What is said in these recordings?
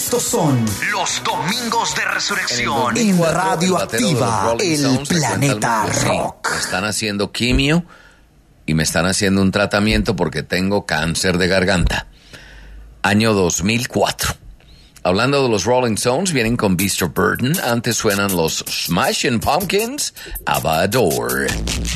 Estos son los Domingos de Resurrección en Radio Activa, el planeta rock. Me están haciendo quimio y me están haciendo un tratamiento porque tengo cáncer de garganta. Año 2004. Hablando de los Rolling Stones, vienen con Mr. Burton. Antes suenan los Smashing Pumpkins, Ava Adore.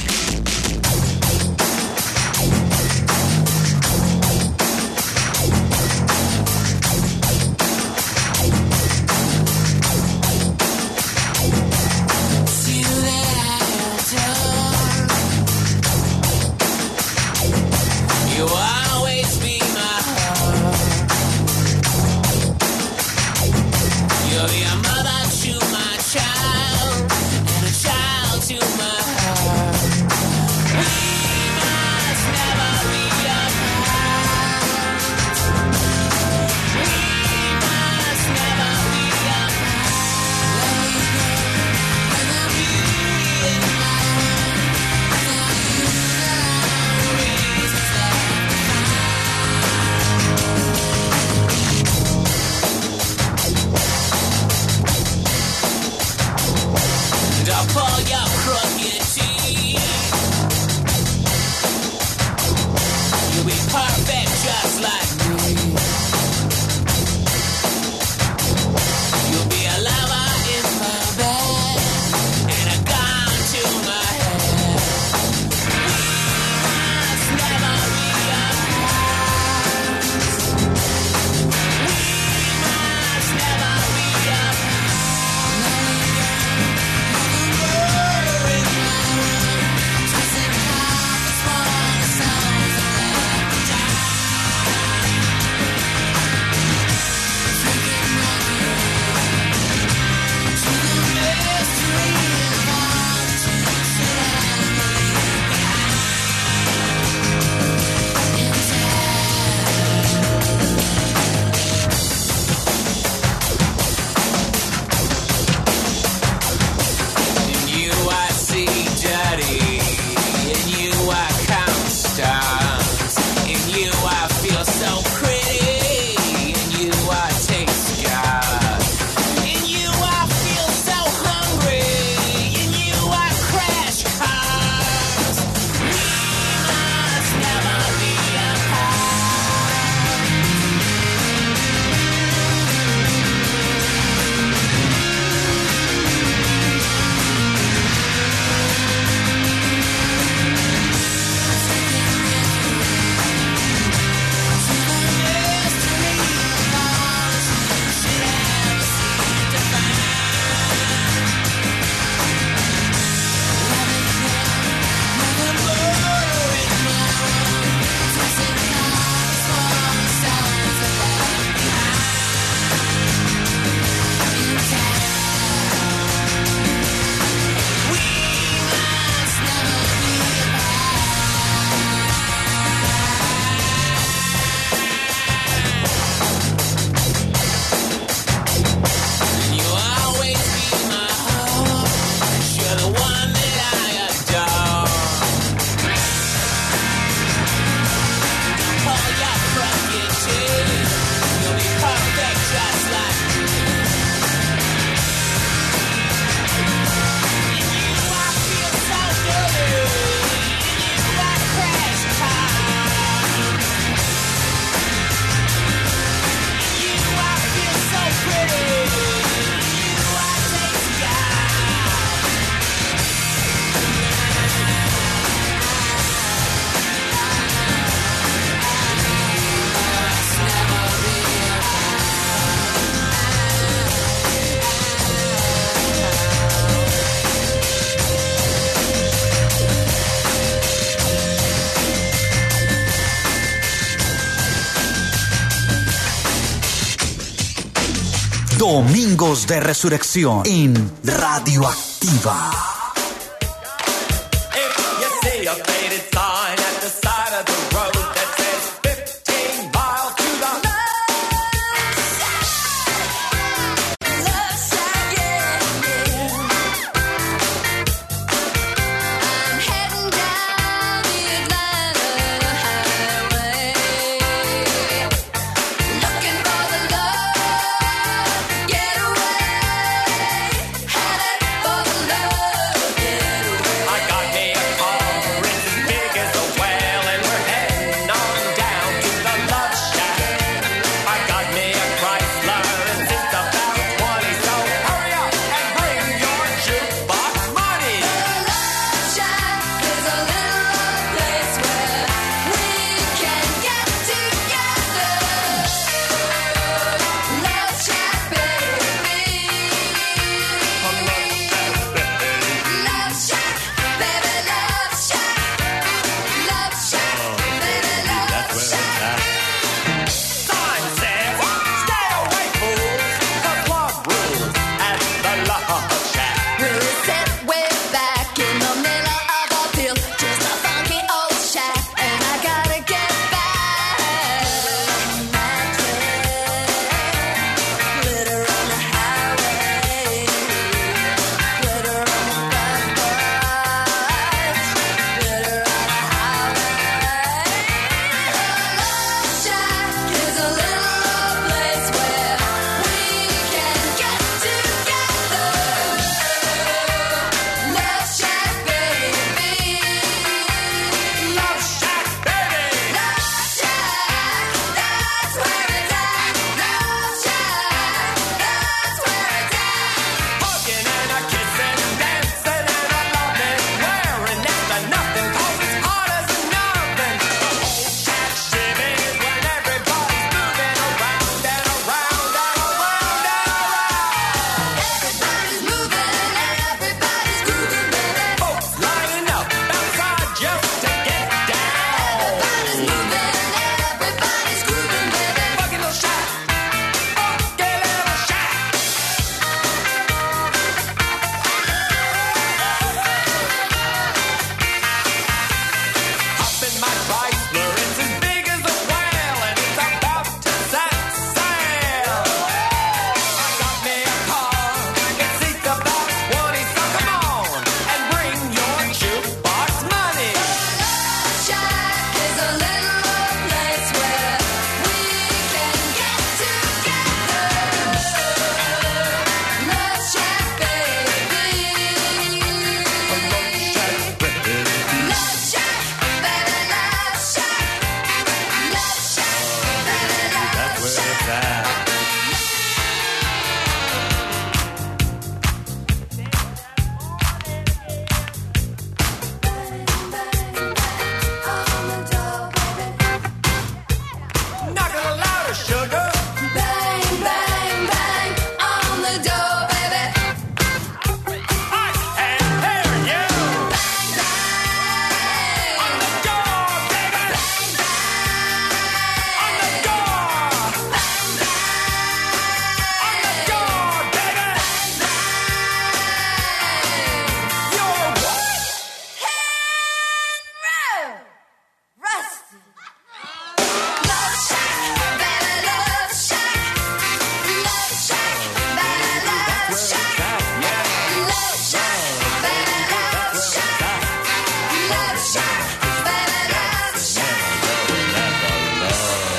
Domingos de Resurrección en Radio Activa.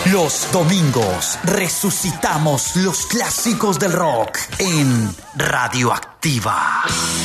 Los domingos resucitamos los clásicos del rock en Radioactiva.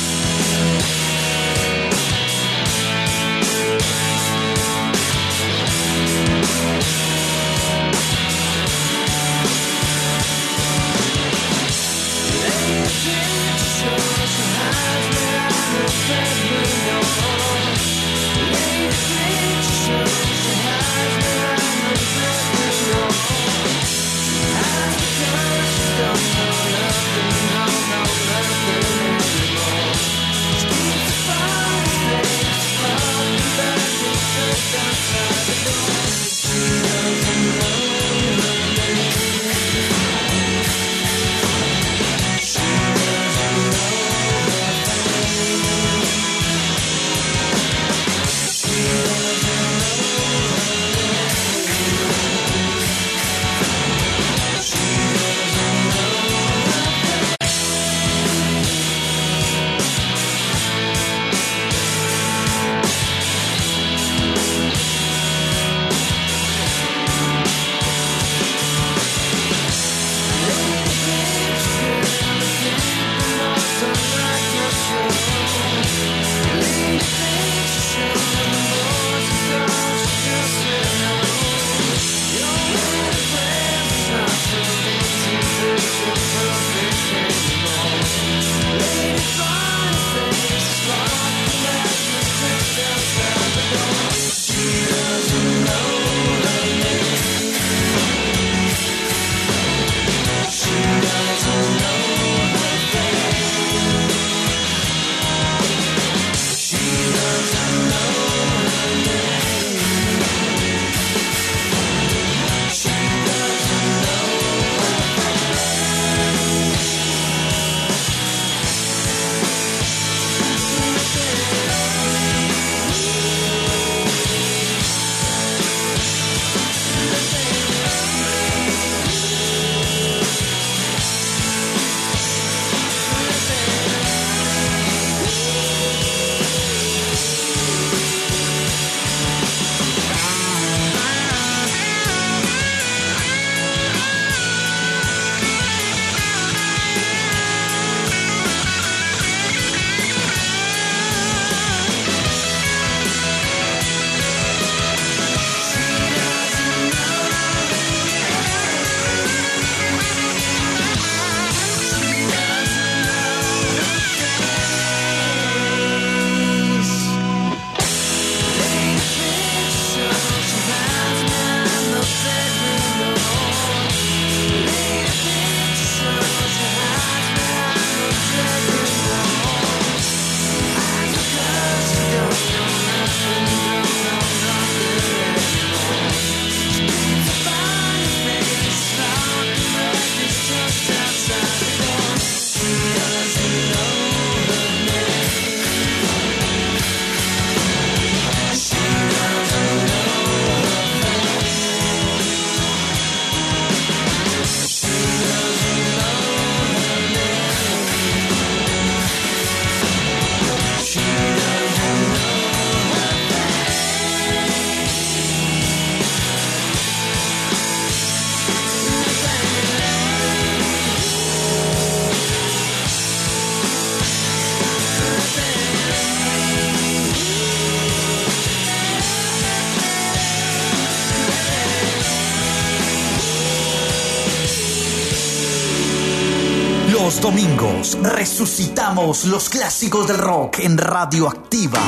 Los domingos resucitamos los clásicos del rock en Radioactiva.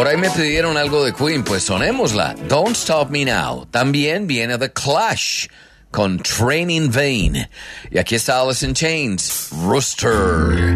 Por ahí me pidieron algo de Queen, pues sonémosla. Don't Stop Me Now. También viene The Clash con Train in Vain. Y aquí está Alice in Chains, Rooster.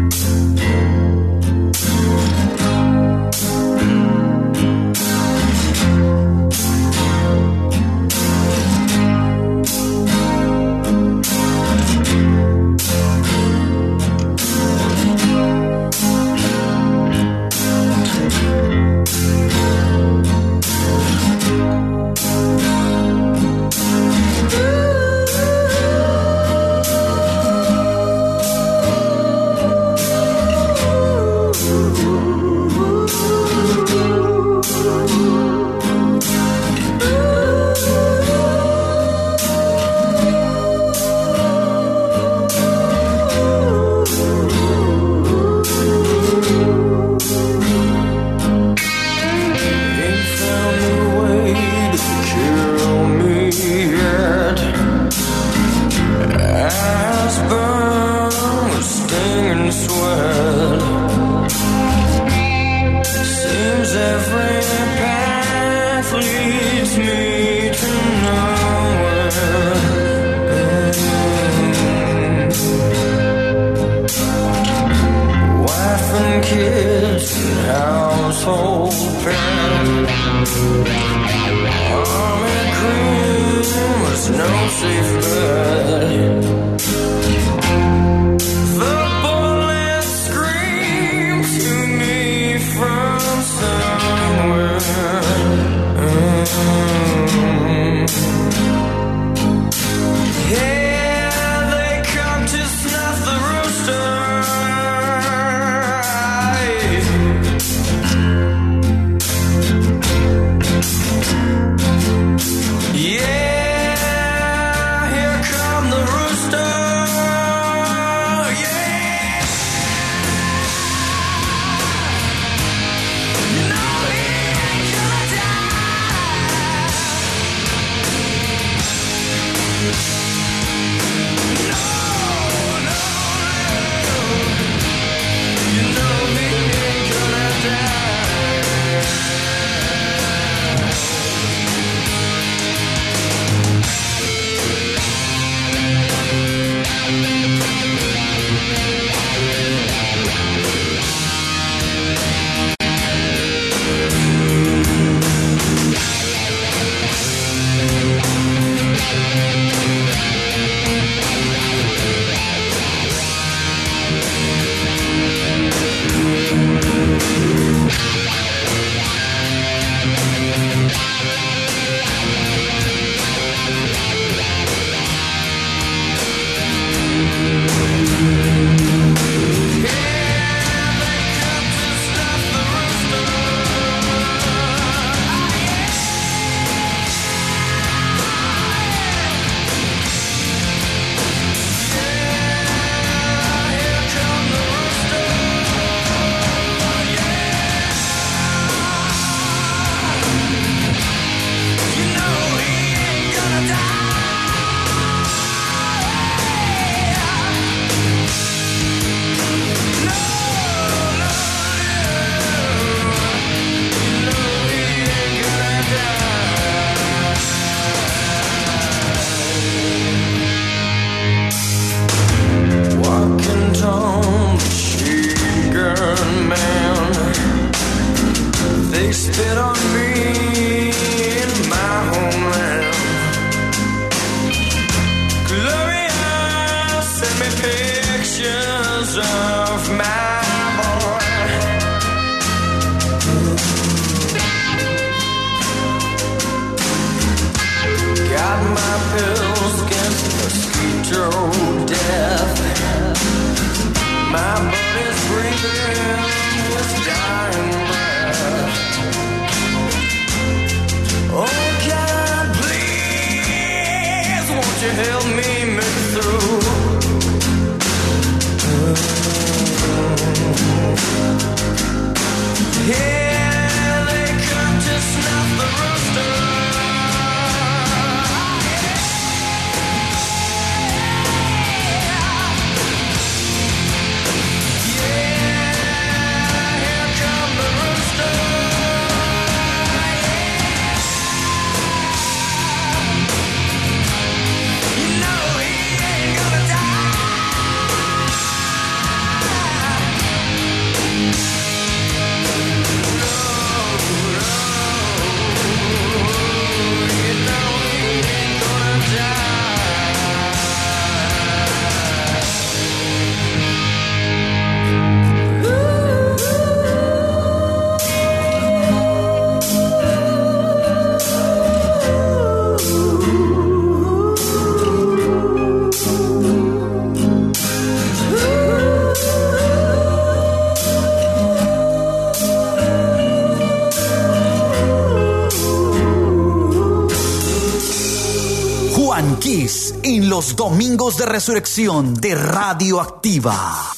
Juan Kiss en los domingos de resurrección de Radioactiva.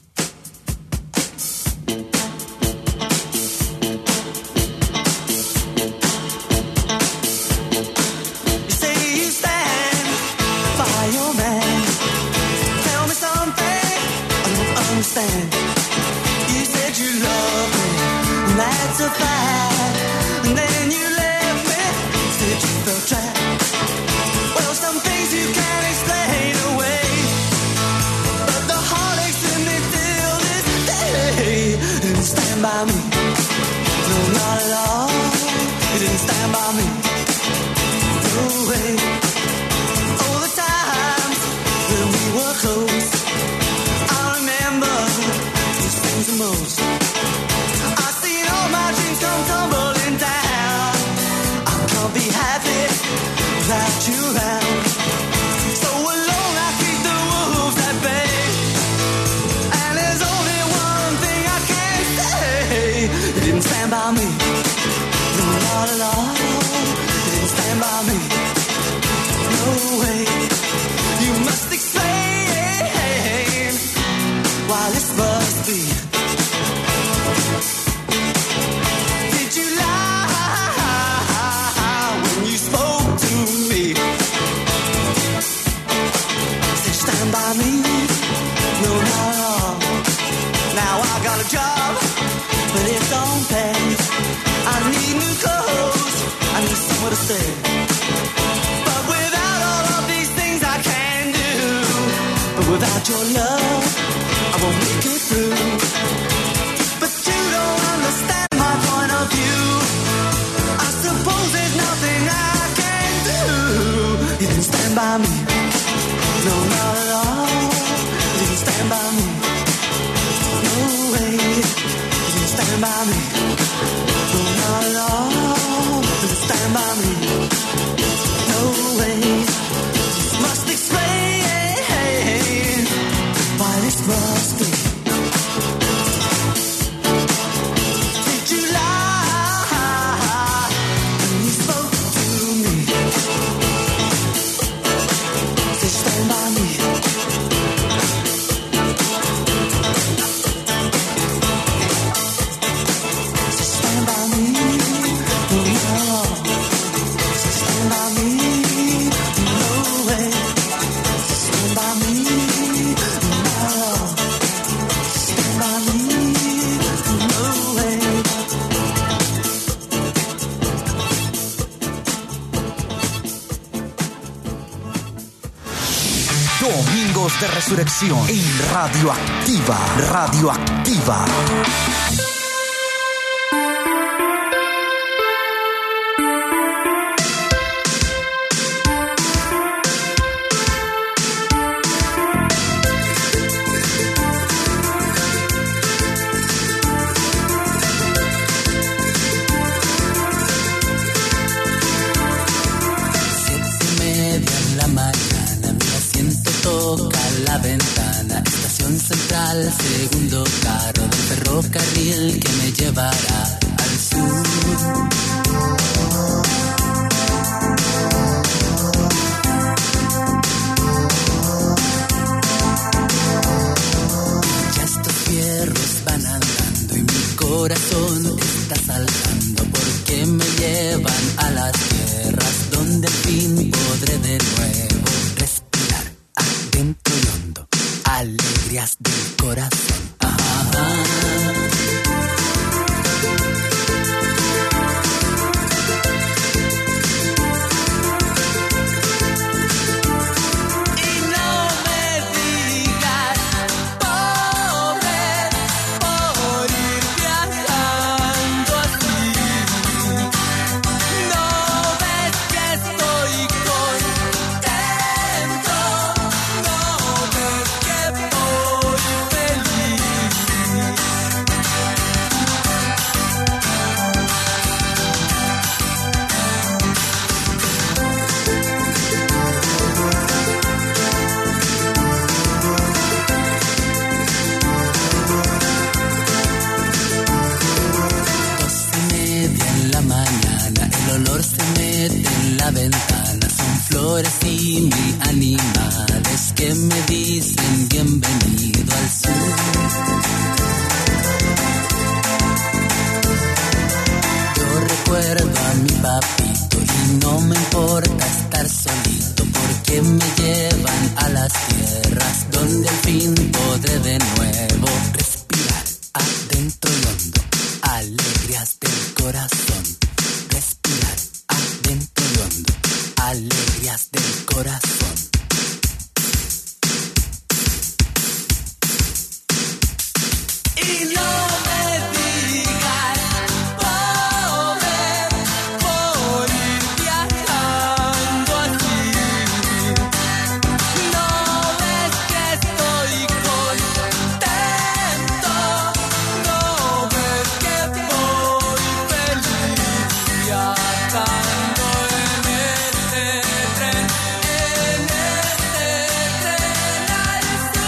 You said you love me, that's a fact. And then you left me, said you felt trapped. Well, some things you can't explain away, but the heartaches in me till this day. You didn't stand by me, no, not at all. You didn't stand by me, no way. All the times when we were close, the most. I've seen all my dreams come tumbling down. I can't be happy without you around. So alone I keep the wolves at bay. And there's only one thing I can say. You didn't stand by me, no, not at all. You didn't stand by me, no way. You must explain why this must be. Did you lie when you spoke to me? Said stand by me, no, not at all. Now I got a job, but it don't pay. I need new clothes, I need somewhere to stay. But without all of these things I can do, but without your love I won't make it through. But you don't understand my point of view. I suppose there's nothing I can do. You didn't stand by me, no, not at all. You didn't stand by me, no way. You didn't stand by me, no, not at all. You didn't stand by me, no way. You must explain why this must be. Domingos de Resurrección en Radioactiva. Radioactiva. Central, segundo carro del ferrocarril que me llevará al sur. Ya estos fierros van andando y mi corazón está saltando porque me llevan a las tierras donde al fin podré de nuevo respirar adentro y hondo. Alegrías del corazón. Feliz. flores y mi animales que me dicen bienvenido al sur. Yo recuerdo a mi papito y no me importa estar solito porque me llevan a las tierras donde al fin podré de nuevo respirar adentro y hondo, alegrías del corazón. Respirar adentro y hondo, alegrías del corazón. Y no me digas, pobre, por ir viajando así. No ves que estoy contento, no ves que voy feliz viajando en este tren al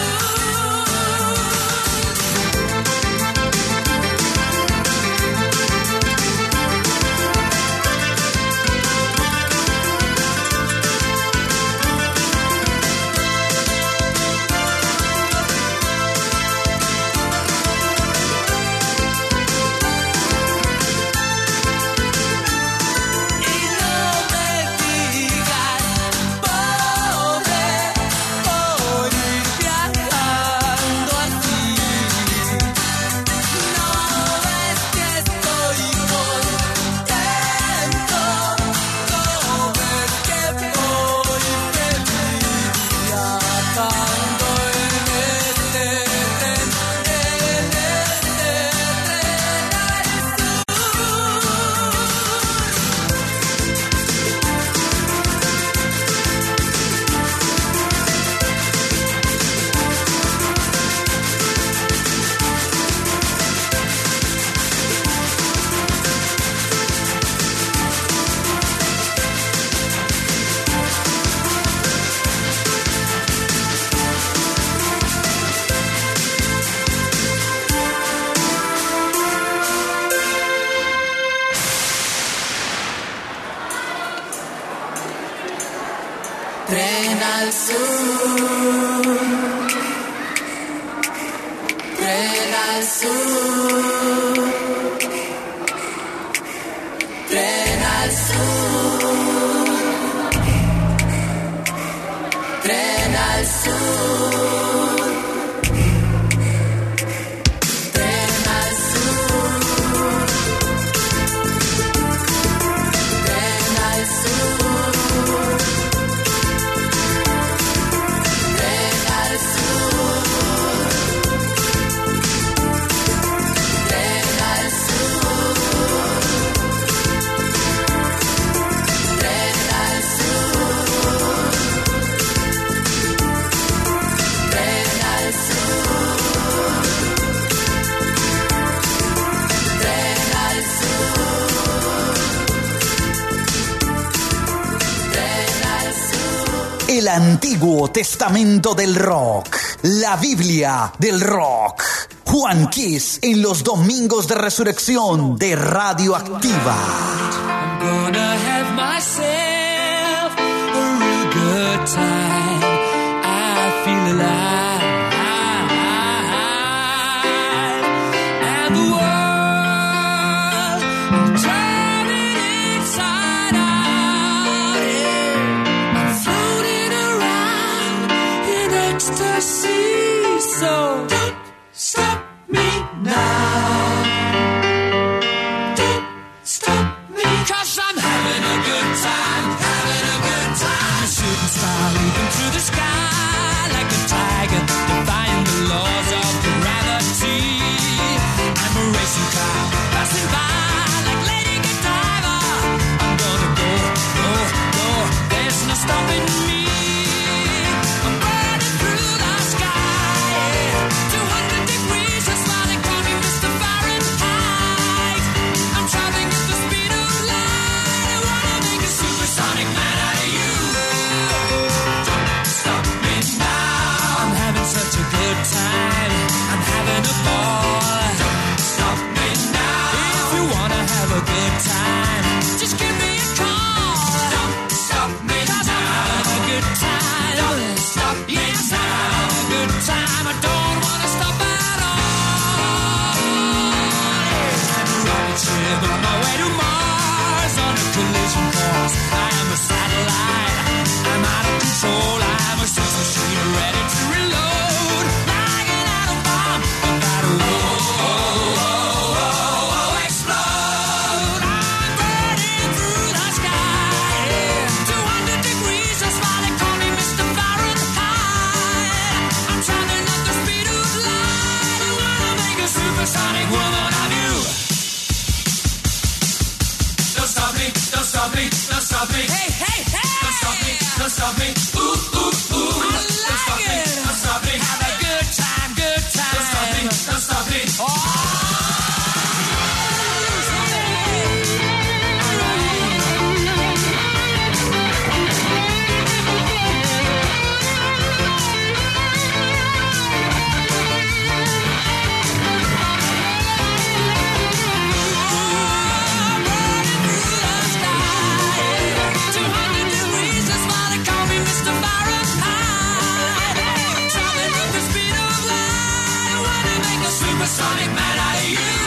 Tren al sur, tren al sur, tren al sur, tren al sur, tren al sur, tren al sur. El Antiguo Testamento del Rock, la Biblia del Rock. Juan Kiss en los Domingos de Resurrección de Radioactiva. I'm gonna have myself a real good time. I feel alive. And the world is turning inside out. Yeah. I'm floating around in ecstasy. So don't stop me now. Don't stop me. 'Cause I'm having a good time, having a good time. Shooting star leaping through the sky like a tiger, defying the laws of gravity. I'm a racing car passing by like Lady Godiva. I'm gonna go, go, go. There's no stopping me. I'm burning through the sky. 200 degrees, that's why they call me Mr. Fahrenheit. I'm traveling at the speed of light. I wanna make a supersonic man out of you. Don't stop me now. I'm having such a good time. I'm having a ball. Don't stop me now. If you wanna have a good time, just give me a call. Don't stop me now. living on my way to Mars on a collision course. I am a satellite, I'm out of control. I'm a sex machine ready to reload, like an atom bomb about to explode. I'm burning through the sky, 200 degrees, that's why they call me Mr. Fahrenheit. I'm traveling at the speed of light. I wanna make a supersonic woman of you. Don't stop me, don't stop me, don't stop me. Hey, hey, hey! Don't stop me, don't stop me. Ooh, ooh, ooh. I like it. Don't stop me. Have a good time, good time. Don't stop me, don't stop me. Oh! Sonic man out of you.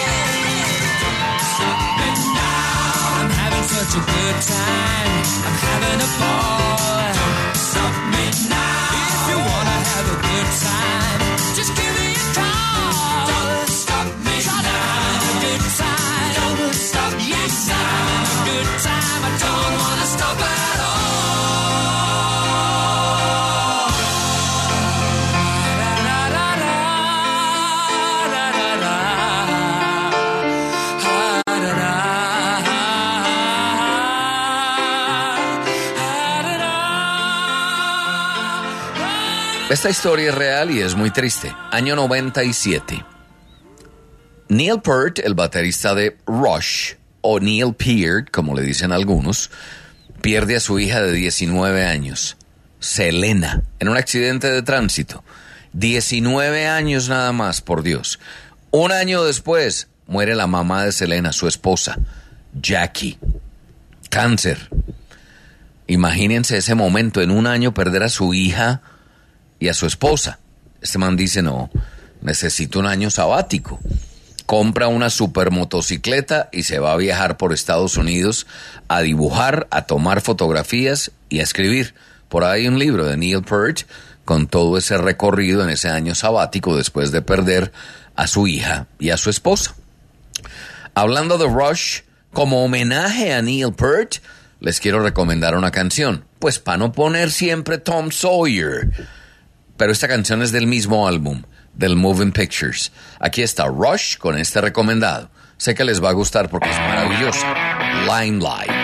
Stop it now. I'm having such a good time. I'm having a ball. Stop me now. If you wanna have a good time, just give me a call. Don't stop me now. I'm having a good time. Don't stop me now. I'm having a good time. I don't wanna stop at all. Esta historia es real y es muy triste. Año 97. Neil Peart, el baterista de Rush, o Neil Peart, como le dicen algunos, pierde a su hija de 19 años, Selena, en un accidente de tránsito. 19 años nada más, por Dios. Un año después, muere la mamá de Selena, su esposa, Jackie. Cáncer. Imagínense ese momento, en un año perder a su hija y a su esposa. Este man dice, no, necesito un año sabático. Compra una super motocicleta y se va a viajar por Estados Unidos a dibujar, a tomar fotografías y a escribir. Por ahí un libro de Neil Peart con todo ese recorrido en ese año sabático después de perder a su hija y a su esposa. Hablando de Rush, como homenaje a Neil Peart, les quiero recomendar una canción. Pues para no poner siempre Tom Sawyer. Pero esta canción es del mismo álbum, del Moving Pictures. Aquí está Rush con este recomendado. Sé que les va a gustar porque es maravilloso. Limelight.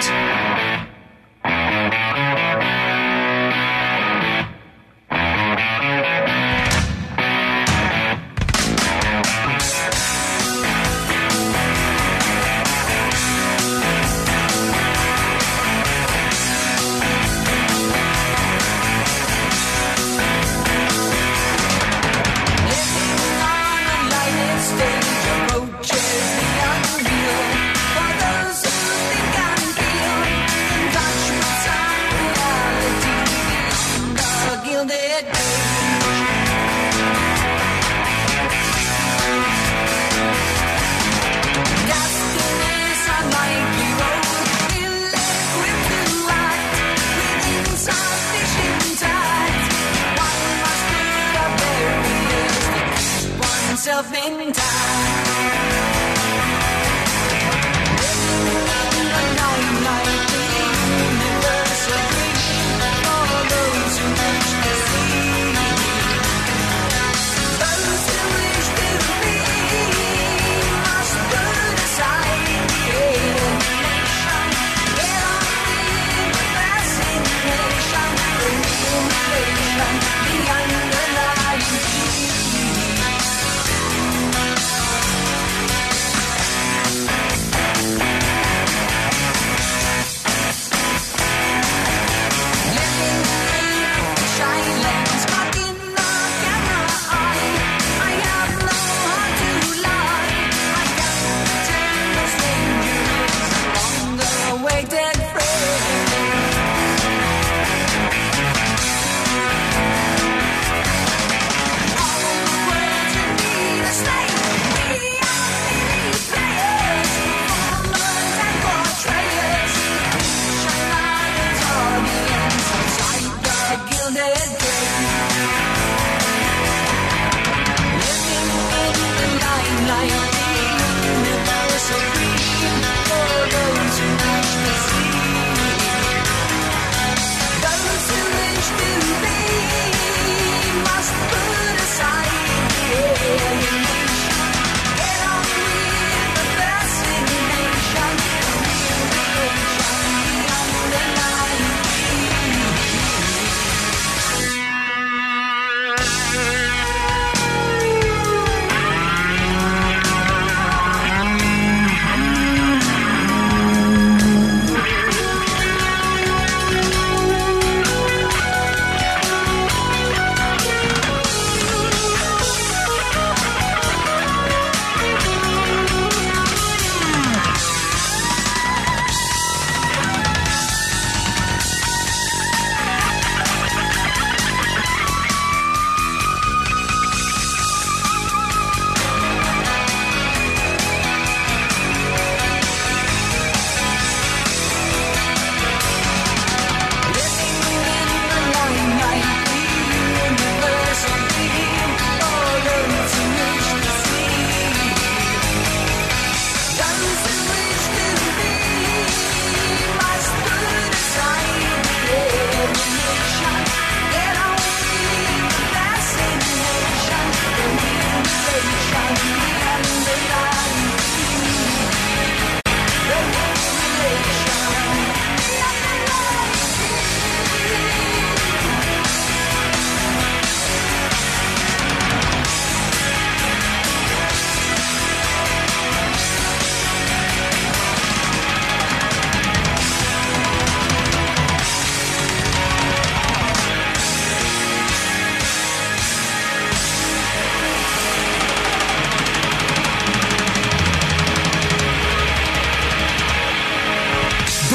Stage approaches the unreal. For those who think I'm real,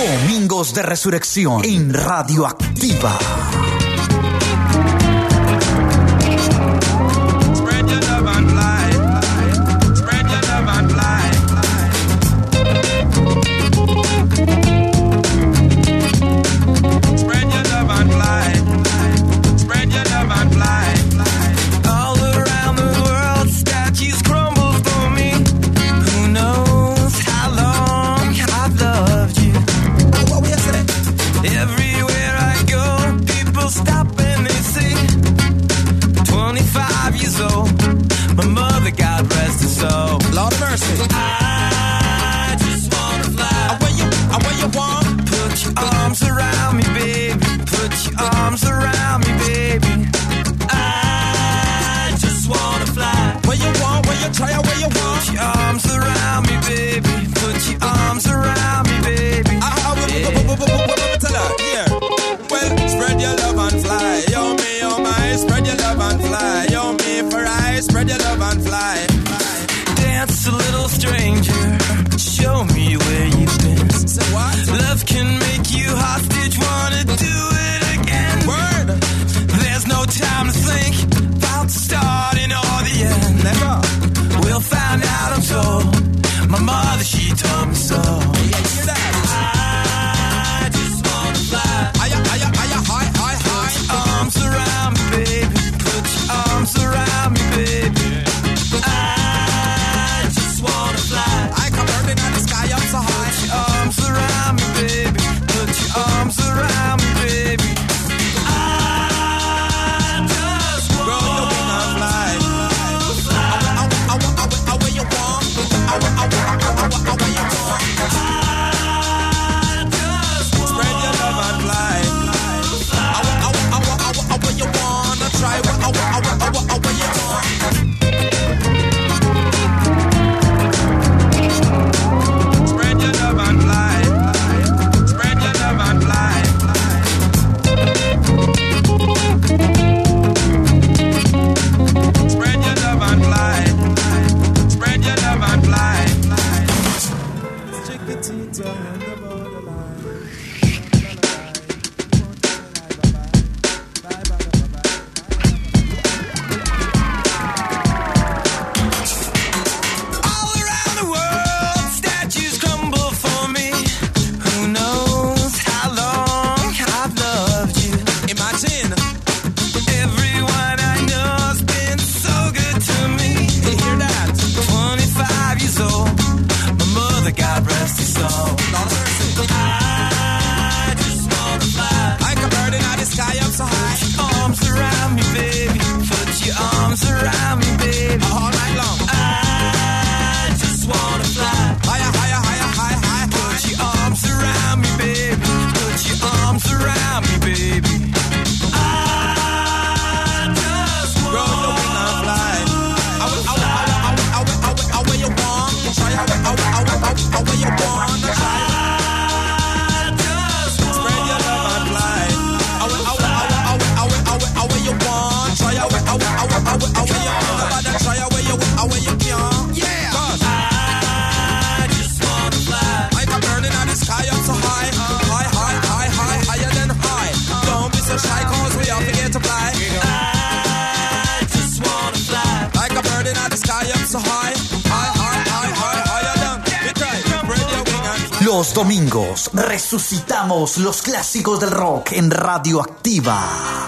Domingos de Resurrección en Radio Activa. Spread your love and fly. Spread your love and fly. Spread your love and fly. Spread your love and fly. All around the world, statues crumble for me. Who knows how long I've loved you? Everywhere I go, people stop and they say, 25 years old, my mother, God rest her soul. Lord of mercy. I just wanna fly. Where you want? Put your arms around me, baby. Put your arms around me, baby. I just wanna fly. Where you want? Where you try? Where you want? Put your arms around me, baby. Put your arms around me, baby. Yeah. Well, spread your love and fly. Yo me, oh my, spread your love and fly. Yo me for I, spread your love and fly. Dance a little stranger. Show me where you've been. Say what? Love can make you hostage. Wanna do it again? Word. There's no time to think about the starting or the end. Never. We'll find out, I'm told. My mother, she told me so. Yeah, hear that? I just wanna fly. High. Put your arms around me, baby. Put your arms around me, baby. I just wanna fly. I come burning out the sky up so high. Put your arms around me, baby. Put your arms around me, baby. I just wanna grow your wing and fly. I where you want. I where you want. Spread your love and fly. I where you wanna try. I where you want. Spread your love and fly. Spread your love and fly. Spread your love and fly. Spread your love and fly. Chiquitita on the borderline. All around the world, statues crumble for me. Who knows how long I've loved you? Imagine everyone I know's been so good to me. You hear that? 25 years old, my mother, God rest her soul. I just wanna fly. Like a bird in the sky up so high. Put your arms around me, baby. Put your arms around me, baby. All night long. I just wanna fly. Higher. Put your arms around me, baby. Put your arms around me, baby. I just wanna grow your wing and fly. I where you want. Try I where you want. Try. Spread your love and fly. I where you want. Try I where you want. Nobody try I where you can. Yeah. I just wanna fly. Like a bird in the sky up so high. Higher than high. Don't be so shy 'cause we all forget to fly. I just wanna fly. Like a bird in the sky up so high. Higher than. We try. Spread your wing and fly. Los domingos resucitamos los clásicos del rock en Radio Activa.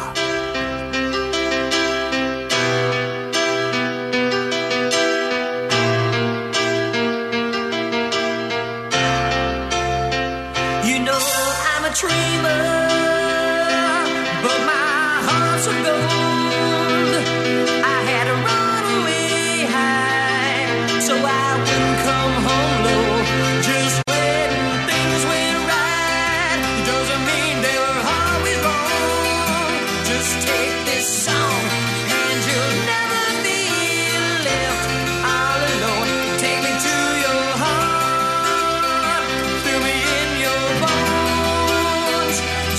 You know I'm a dreamer, but my heart's of gold. I had to run away high, so I wouldn't come home low. Just when things went right, it doesn't mean they were always wrong. Just take this song, and you'll never be left all alone. Take me to your heart, fill me in your bones.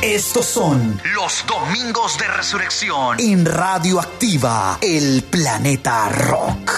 Estos son Los Domingos de Resurrección en Radioactiva, el planeta rock.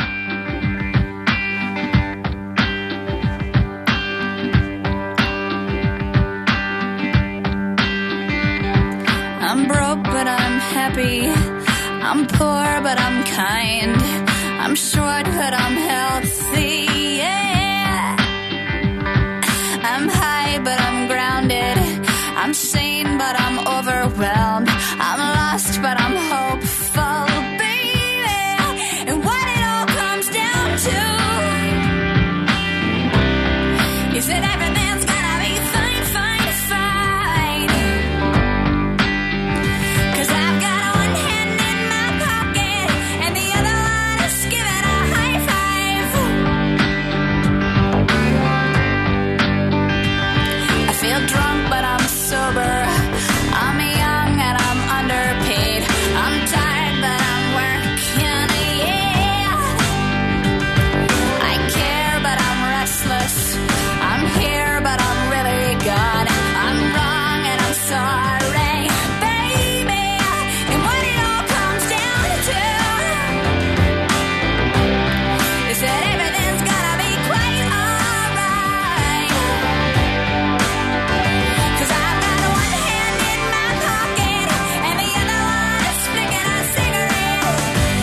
I'm broke, but I'm happy. I'm poor, but I'm kind. I'm short, but I'm healthy. Yeah. I'm high, but I'm grounded. I'm sane, but I'm overwhelmed. I'm lost, but I'm hopeful, baby. And what it all comes down to is that everything's gonna be fine, fine, fine. 'Cause I've got one hand in my pocket and the other one is giving a high five. I feel drunk, but I'm sober. I'm young and I'm underpaid. I'm tired, but I'm working, yeah. I care, but I'm restless. I'm here, but I'm really gone. I'm wrong and I'm sorry, baby. And what it all comes down to is that everything's gonna be quite alright. 'Cause I've got one hand in my pocket and the other one is flicking a cigarette.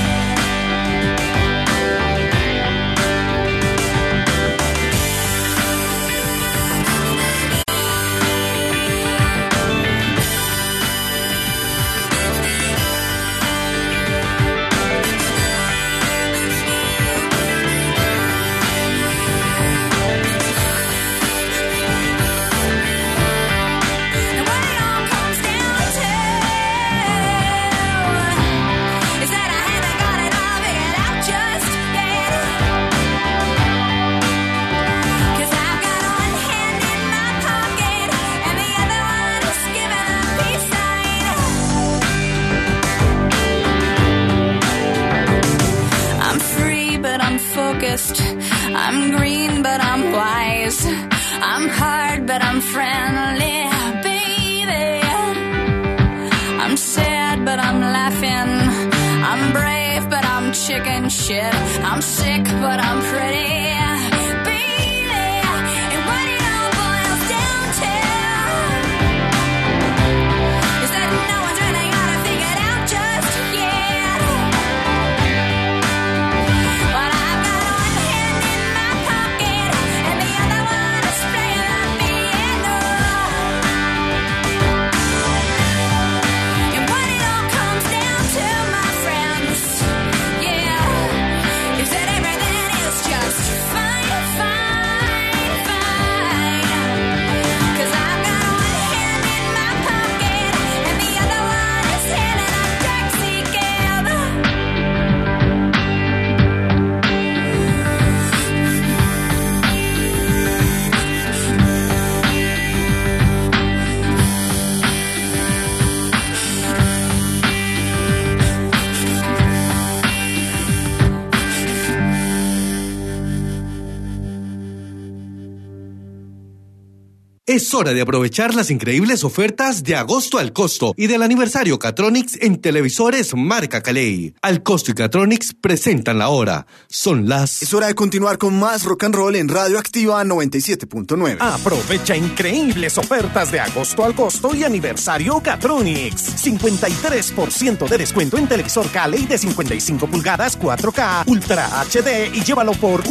And what it all comes down to is that I haven't got it all figured out just yet. 'Cause I've got one hand in my pocket and the other one is giving a peace sign. I'm free, but I'm focused. I'm green, but I'm wise. I'm hard, but I'm friendly, baby. I'm sad, but I'm laughing. I'm brave, but I'm chicken shit. I'm sick, but I'm pretty, baby. And what it all boils down to is that no one's really got it figured out just yet. But I've got one hand in my pocket and the other one is playing the piano. And what it all comes down to, my friends, yeah, is that everything is just fine, fine, fine. 'Cause I've got one hand in my pocket and the other one is hailing a taxi cab. Es hora de aprovechar las increíbles ofertas de agosto al costo y del aniversario Catronics en televisores marca Caley. Al costo y Catronics presentan la hora. Son las... Es hora de continuar con más rock and roll en Radioactiva 97.9. Aprovecha increíbles ofertas de agosto al costo y aniversario Catronics. 53% de descuento en televisor Caley de 55 pulgadas 4K Ultra HD y llévalo por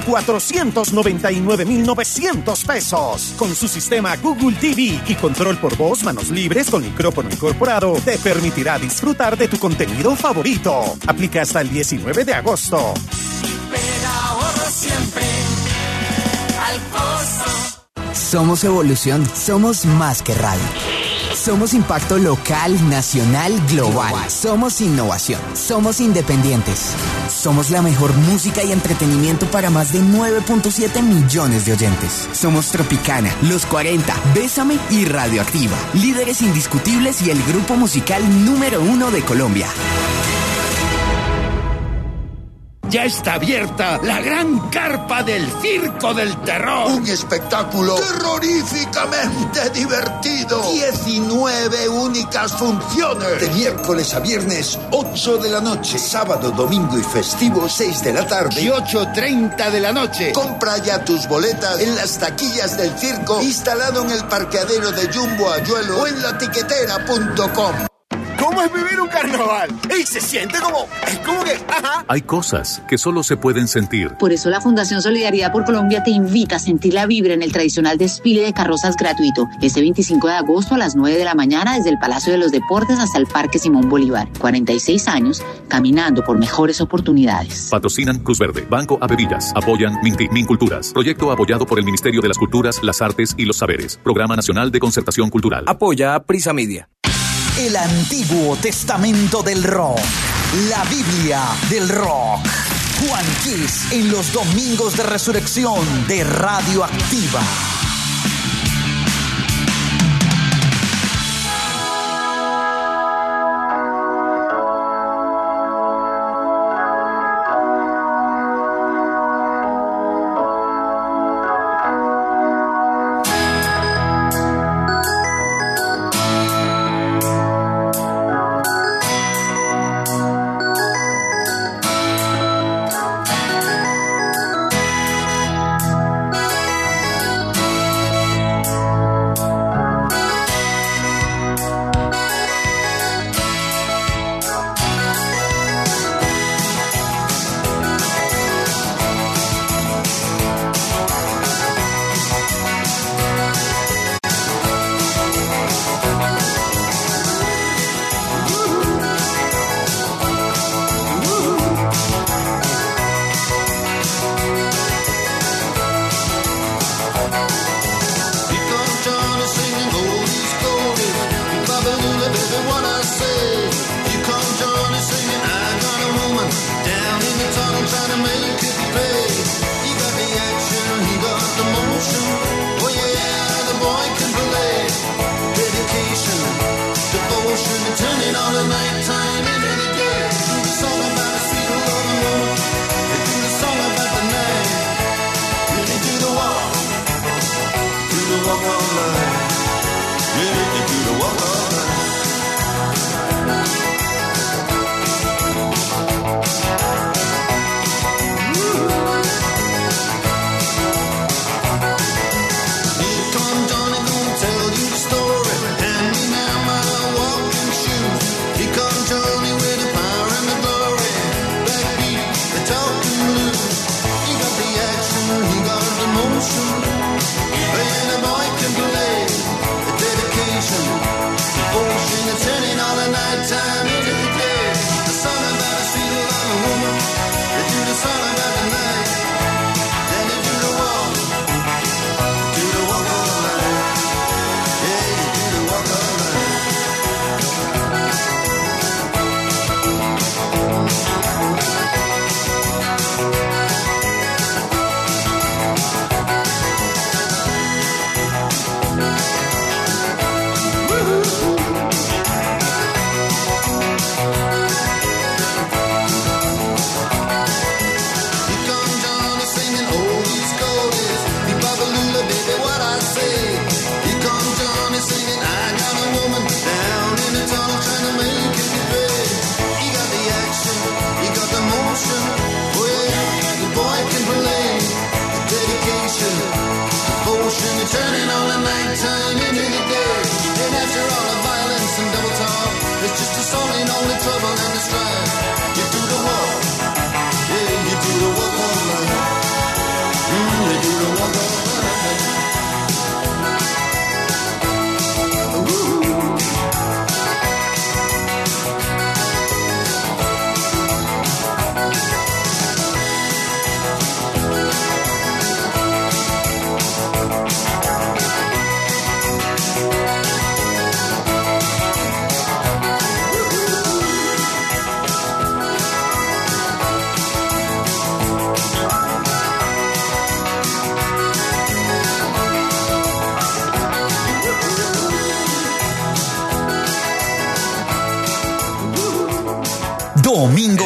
1,499,900 pesos. Con su sistema Google TV y control por voz, manos libres con micrófono incorporado, te permitirá disfrutar de tu contenido favorito. Aplica hasta el 19 de agosto. Pero ahorro siempre al costo. Somos evolución, somos más que radio. Somos impacto local, nacional, global. Somos innovación, somos independientes. Somos la mejor música y entretenimiento para más de 9.7 millones de oyentes. Somos Tropicana, Los 40, Bésame y Radioactiva. Líderes indiscutibles y el grupo musical número 1 de Colombia. ya está abierta la gran carpa del Circo del Terror. Un espectáculo terroríficamente divertido. 19 únicas funciones. De miércoles a viernes, 8 de la noche. Sábado, domingo y festivo, 6 de la tarde. Y 8:30 de la noche. Compra ya tus boletas en las taquillas del circo, instalado en el parqueadero de Jumbo Ayuelo o en latiquetera.com. ¿Cómo es vivir un carnaval? Y se siente como... Es como que... Ajá. Hay cosas que solo se pueden sentir. Por eso la Fundación Solidaridad por Colombia te invita a sentir la vibra en el tradicional desfile de carrozas gratuito. Este 25 de agosto a las 9 de la mañana desde el Palacio de los Deportes hasta el Parque Simón Bolívar. 46 años caminando por mejores oportunidades. Patrocinan Cruz Verde, Banco Avevillas. Apoyan Minti, Minculturas. Proyecto apoyado por el Ministerio de las Culturas, las Artes y los Saberes. Programa Nacional de Concertación Cultural. Apoya a Prisa Media. El Antiguo Testamento del Rock. La Biblia del Rock. Juan Kiss en los domingos de resurrección de Radio Activa.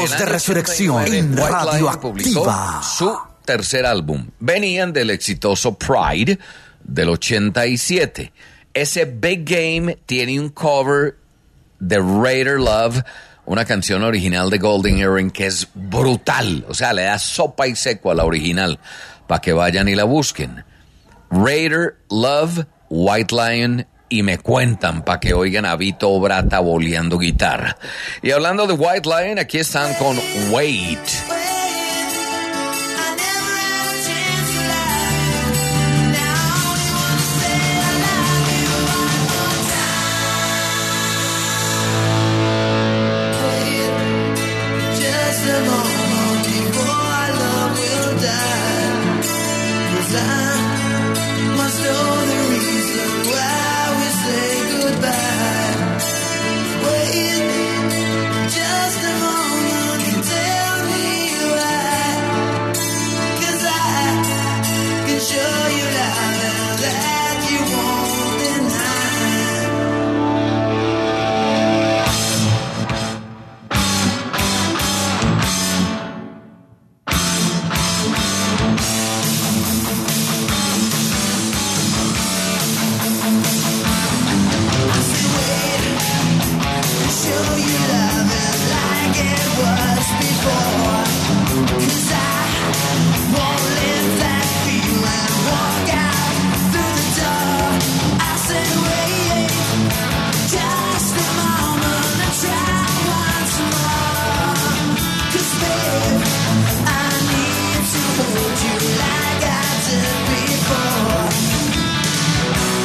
Domingos de Resurrección en White Radio Lion publicó Activa. su tercer álbum. Venían del exitoso Pride del 87. Ese Big Game tiene un cover de Raider Love, una canción original de Golden Earring que es brutal. O sea, le da sopa y seco a la original para que vayan y la busquen. Raider Love, White Lion, y me cuentan para que oigan a Vito Brata boleando guitarra. Y hablando de White Lion, aquí están con Wait.